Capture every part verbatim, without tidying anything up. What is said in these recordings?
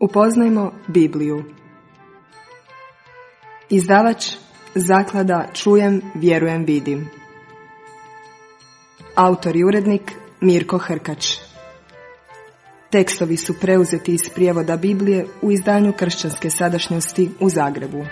Upoznajmo Bibliju. Izdavač Zaklada Čujem, vjerujem, vidim. Autor i urednik Mirko Hrkač. Tekstovi su preuzeti iz prijevoda Biblije u izdanju Kršćanske sadašnjosti u Zagrebu.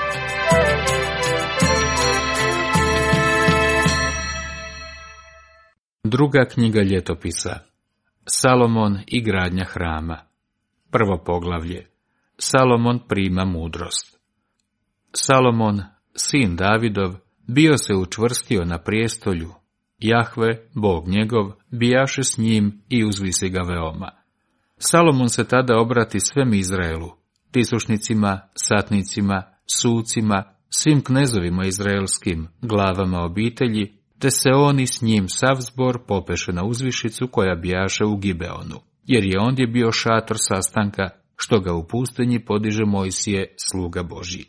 Druga knjiga ljetopisa. Salomon i gradnja hrama. Prvo poglavlje. Salomon prima mudrost. Salomon, sin Davidov, bio se učvrstio na prijestolju. Jahve, Bog njegov, bijaše s njim i uzvisi ga veoma. Salomon se tada obrati svem Izraelu, tisušnicima, satnicima, sucima, svim knezovima izraelskim, glavama obitelji, te se oni s njim sav zbor popeše na uzvišicu koja bijaše u Gibeonu, jer je ondje bio šator sastanka, što ga u pustinji podiže Mojsije, sluga Božji.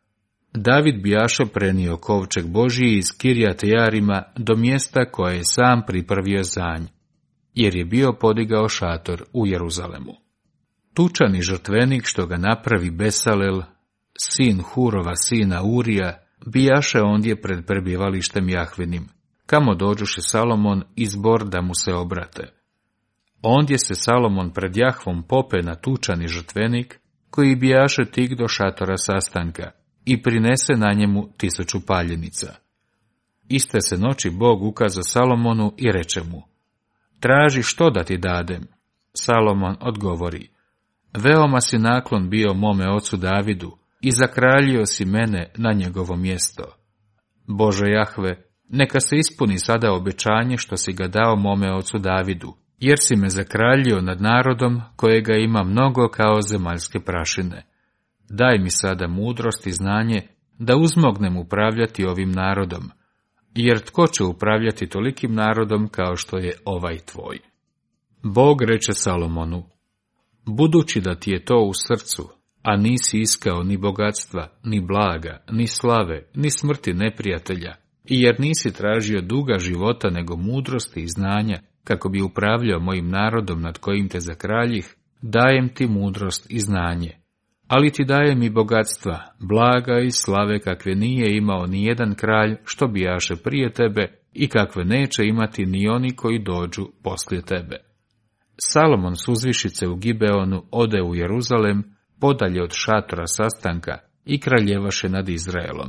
David bijaše prenio kovčeg Božji iz Kirjat Jarima do mjesta koje je sam pripravio za nj, jer je bio podigao šator u Jeruzalemu. Tučani žrtvenik što ga napravi Besalel, sin Hurova sina Urija, bijaše ondje pred prebivalištem Jahvenim, kamo dođuše Salomon i zbor da mu se obrate. Ondje se Salomon pred Jahvom pope na tučani žrtvenik, koji bijaše tik do šatora sastanka, i prinese na njemu tisuću paljenica. Iste se noći Bog ukaza Salomonu i reče mu: traži što da ti dadem. Salomon odgovori: veoma si naklon bio mome ocu Davidu i zakraljio si mene na njegovo mjesto. Bože Jahve, neka se ispuni sada obećanje što si ga dao mome ocu Davidu, jer si me zakraljio nad narodom kojega ima mnogo kao zemaljske prašine. Daj mi sada mudrost i znanje da uzmognem upravljati ovim narodom, jer tko će upravljati tolikim narodom kao što je ovaj tvoj? Bog reče Salomonu: budući da ti je to u srcu, a nisi iskao ni bogatstva, ni blaga, ni slave, ni smrti neprijatelja, i jer nisi tražio duga života nego mudrosti i znanja, kako bi upravljao mojim narodom nad kojim te zakraljih, dajem ti mudrost i znanje. Ali ti dajem i bogatstva, blaga i slave kakve nije imao ni jedan kralj što bijaše prije tebe i kakve neće imati ni oni koji dođu poslije tebe. Salomon s uzvišice u Gibeonu ode u Jeruzalem, podalje od šatora sastanka, i kraljevaše nad Izraelom.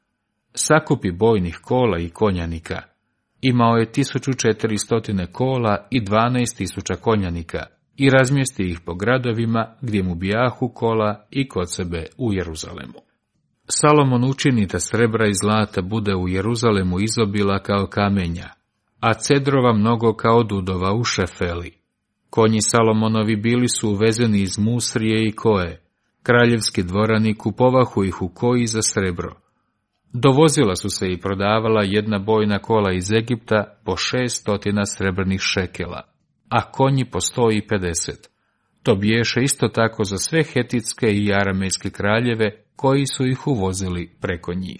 Sakupi bojnih kola i konjanika. Imao je tisuću četiristotine kola i dvanaest tisuća konjanika, i razmjesti ih po gradovima gdje mu bijahu kola i kod sebe u Jeruzalemu. Salomon učini da srebra i zlata bude u Jeruzalemu izobila kao kamenja, a cedrova mnogo kao dudova u Šefeli. Konji Salomonovi bili su uvezeni iz Musrije i Koje, kraljevski dvorani kupovahu ih u Koji za srebro. Dovozila su se i prodavala jedna bojna kola iz Egipta po šest stotina srebrnih šekela, a konji po sto i pedeset. To biješe isto tako za sve hetitske i aramejske kraljeve, koji su ih uvozili preko njih.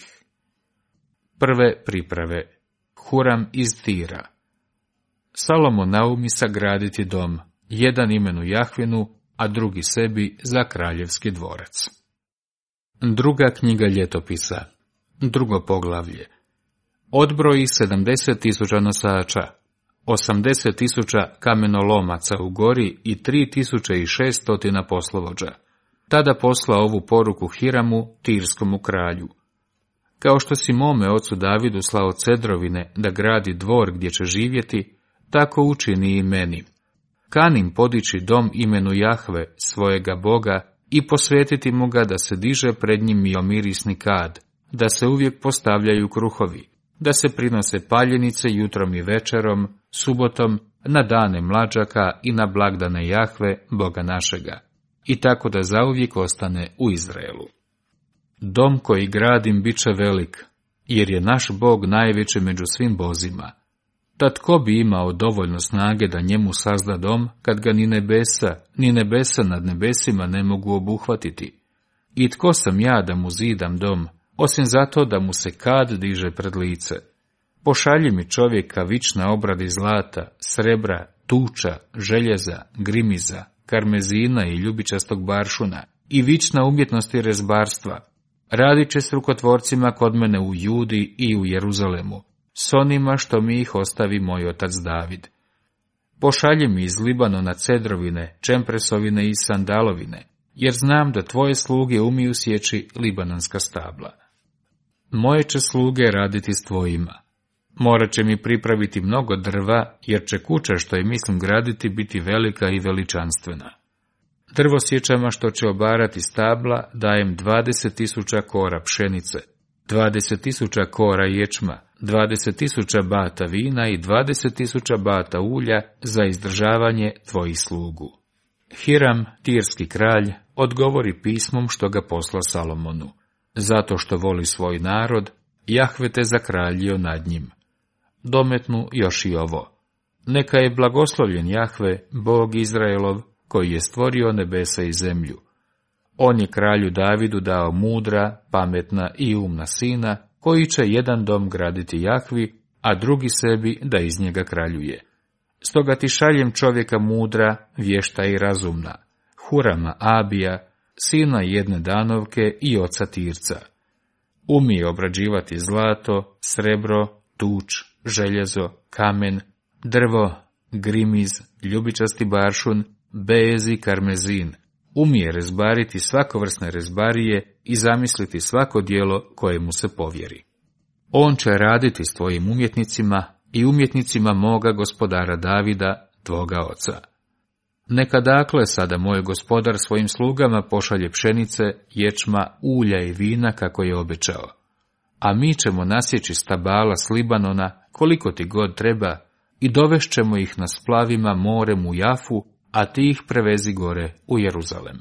Prve priprave. Huram iz Tira. Salomon naumi sagraditi dom, jedan imenu Jahvinu, a drugi sebi za kraljevski dvorac. Druga knjiga ljetopisa. Drugo poglavlje. Odbroji sedamdeset tisuća nosača, osamdeset tisuća kamenolomaca u gori i tri tisuće i šeststotina poslovođa. Tada posla ovu poruku Hiramu, Tirskomu kralju: kao što si mome ocu Davidu slao cedrovine da gradi dvor gdje će živjeti, tako učini i meni. Kanim podići dom imenu Jahve, svojega Boga, i posvetiti mu ga da se diže pred njim mirisni kad, da se uvijek postavljaju kruhovi, da se prinose paljenice jutrom i večerom, subotom, na dane mlađaka i na blagdane Jahve, Boga našega, i tako da zauvijek ostane u Izraelu. Dom koji gradim bit će velik, jer je naš Bog najveći među svim bozima. Ta tko bi imao dovoljno snage da njemu sazda dom, kad ga ni nebesa, ni nebesa nad nebesima ne mogu obuhvatiti? I tko sam ja da mu zidam dom, osim zato da mu se kad diže pred lice? Pošalji mi čovjeka vična obradi zlata, srebra, tuča, željeza, grimiza, karmezina i ljubičastog baršuna, i vična umjetnosti rezbarstva. Radit će s rukotvorcima kod mene u Judi i u Jeruzalemu, s onima što mi ih ostavi moj otac David. Pošalji mi iz Libanona cedrovine, čempresovine i sandalovine, jer znam da tvoje sluge umiju sjeći libanonska stabla. Moje će sluge raditi s tvojima. Morat će mi pripraviti mnogo drva, jer će kuća što je mislim graditi biti velika i veličanstvena. Drvo sječama što će obarati stabla dajem dvadeset tisuća kora pšenice, dvadeset tisuća kora ječma, dvadeset tisuća bata vina i dvadeset tisuća bata ulja za izdržavanje tvojih slugu. Hiram, tirski kralj, odgovori pismom što ga posla Salomonu. Zato što voli svoj narod, Jahve te zakraljio nad njim. Dometnu još i ovo. Neka je blagoslovljen Jahve, Bog Izraelov, koji je stvorio nebesa i zemlju. On je kralju Davidu dao mudra, pametna i umna sina, koji će jedan dom graditi Jahvi, a drugi sebi da iz njega kraljuje. Stoga ti šaljem čovjeka mudra, vješta i razumna, Hurama Abija, sina jedne Danovke i oca Tirca. Umije obrađivati zlato, srebro, tuč, željezo, kamen, drvo, grimiz, ljubičasti baršun, bez i karmezin. Umije rezbariti svakovrsne rezbarije i zamisliti svako djelo koje mu se povjeri. On će raditi s tvojim umjetnicima i umjetnicima moga gospodara Davida, tvoga oca. Neka dakle sada moj gospodar svojim slugama pošalje pšenice, ječma, ulja i vina kako je obećao. A mi ćemo nasjeći stabala s Libanona koliko ti god treba i dovešćemo ih na splavima morem u Jafu, a ti ih prevezi gore u Jeruzalem.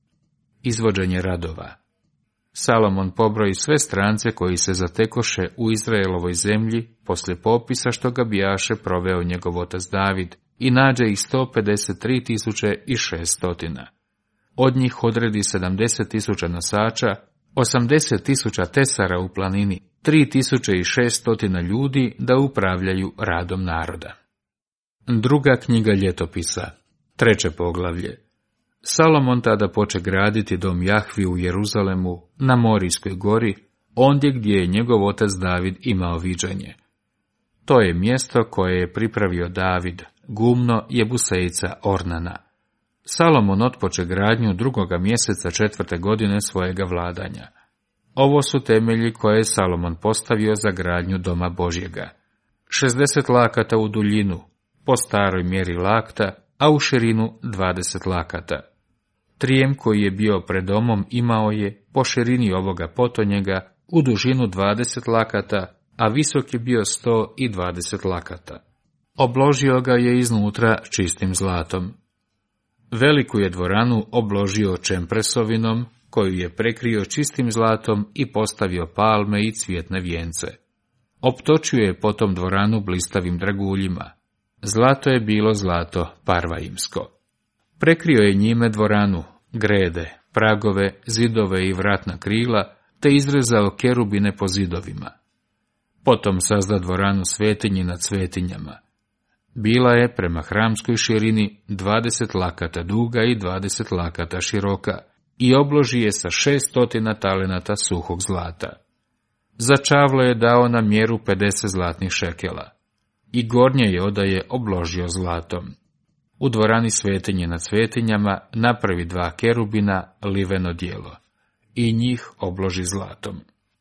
Izvođenje radova. Salomon pobroji sve strance koji se zatekoše u Izraelovoj zemlji poslije popisa što ga bijaše proveo njegov otac David i nađe ih sto pedeset tri tisuće i šeststotina. Od njih odredi sedamdeset tisuća nosača, osamdeset tisuća tesara u planini, tri tisuće i šeststotina ljudi da upravljaju radom naroda. Druga knjiga ljetopisa. Treće poglavlje. Salomon tada poče graditi dom Jahvi u Jeruzalemu, na Morijskoj gori, ondje gdje je njegov otac David imao viđenje. To je mjesto koje je pripravio David, gumno Jebusejca Ornana. Salomon otpoče gradnju drugoga mjeseca četvrte godine svojega vladanja. Ovo su temelji koje je Salomon postavio za gradnju doma Božjega. šezdeset lakata u duljinu, po staroj mjeri lakta, a u širinu dvadeset lakata. Trijem koji je bio pred domom imao je, po širini ovoga potonjega, u dužinu dvadeset lakata, a visok je bio sto i dvadeset lakata. Obložio ga je iznutra čistim zlatom. Veliku je dvoranu obložio čempresovinom, koju je prekrio čistim zlatom i postavio palme i cvjetne vijence. Optočio je potom dvoranu blistavim draguljima. Zlato je bilo zlato parvaimsko. Prekrio je njime dvoranu, grede, pragove, zidove i vratna krila, te izrezao kerubine po zidovima. Potom sazda dvoranu svetinji nad svetinjama. Bila je prema hramskoj širini dvadeset lakata duga i dvadeset lakata široka i obloži je sa šeststotina talenata suhog zlata. Za čavlo je dao na mjeru pedeset zlatnih šekela. I gornje je odaje obložio zlatom. U dvorani svetinje nad svetinjama napravi dva kerubina liveno djelo i njih obloži zlatom.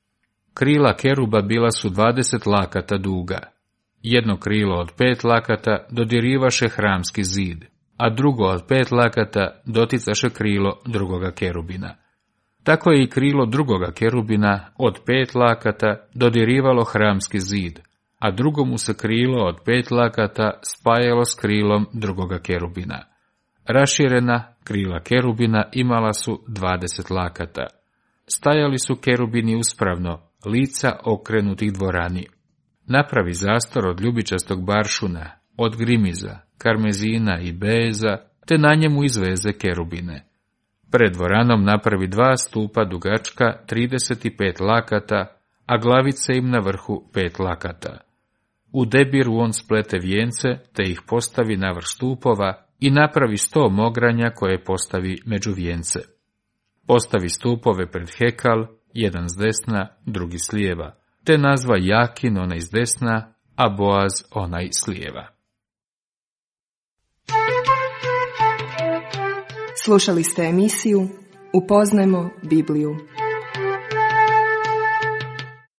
Krila keruba bila su dvadeset lakata duga. Jedno krilo od pet lakata dodirivaše hramski zid, a drugo od pet lakata doticaše krilo drugoga kerubina. Tako je i krilo drugoga kerubina od pet lakata dodirivalo hramski zid, a drugo mu se krilo od pet lakata spajalo s krilom drugoga kerubina. Raširena krila kerubina imala su dvadeset lakata. Stajali su kerubini uspravno, lica okrenutih dvorani. Napravi zastor od ljubičastog baršuna, od grimiza, karmezina i beza, te na njemu izveze kerubine. Pred dvoranom napravi dva stupa dugačka trideset pet lakata, a glavice im na vrhu pet lakata. U debiru on splete vijence, te ih postavi na vrh stupova, i napravi sto mogranja koje postavi među vijence. Postavi stupove pred hekal, jedan s desna, drugi s lijeva, te nazva Jakin onaj s desna, a Boaz onaj s lijeva. Slušali ste emisiju Upoznajmo Bibliju.